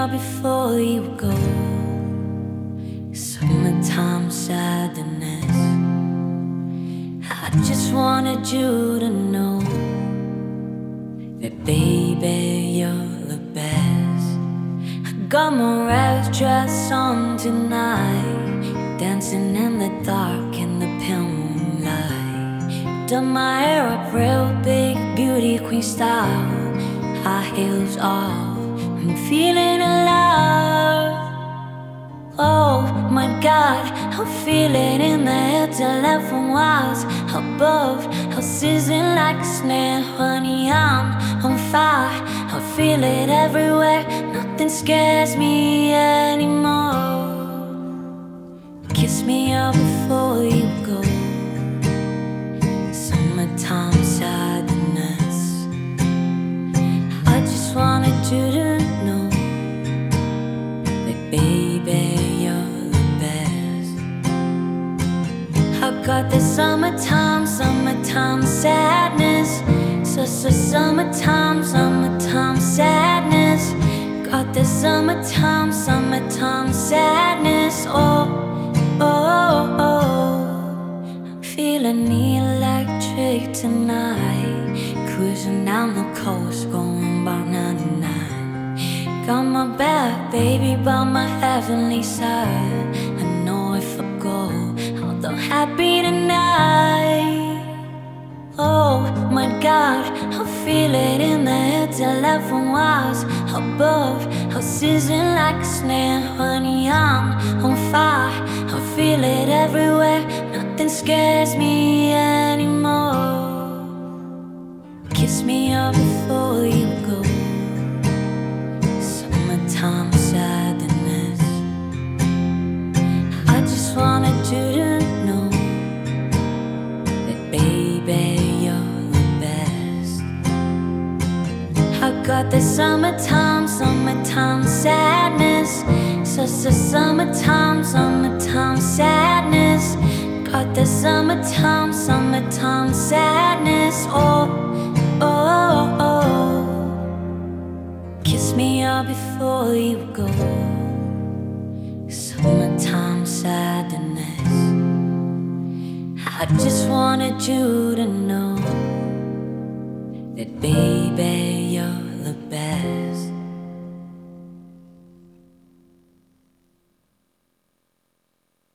up before you go. Summertime sadness. I just wanted you to know that, baby, you're the best. I got my red dress on tonight, dancing in the dark in the pale moonlight. Done my hair up real big, beauty queen style, high heels off, I'm feeling alive. Oh my God, I feel it in the air till heaven was above. I'm sizzling like a snare, honey, I'm on fire. I feel it everywhere, nothing scares me anymore. Kiss me up before you go. Summertime sadness. I just wanted you to know that, baby, you're the best. I got the summertime sadness. Summertime sadness. Got the summertime sadness. Oh, oh, oh. Feeling electric tonight, cruising down the coast, going by 99. Got my back, baby, by my heavenly side. I know if I go, I'll be happy tonight. Oh my God, I feel it in the air till heaven was above. I'm sizzling like a snare, honey, I'm on fire. I feel it everywhere, nothing scares me anymore. Kiss me up before you go. Summertime sadness. I just wanted you to know that, baby, you're the best. I got the summertime sadness. Summertime sadness. Got the summertime sadness. Oh, oh, oh. Kiss me up before you go. Summertime sadness. I just wanted you to know that, baby, you're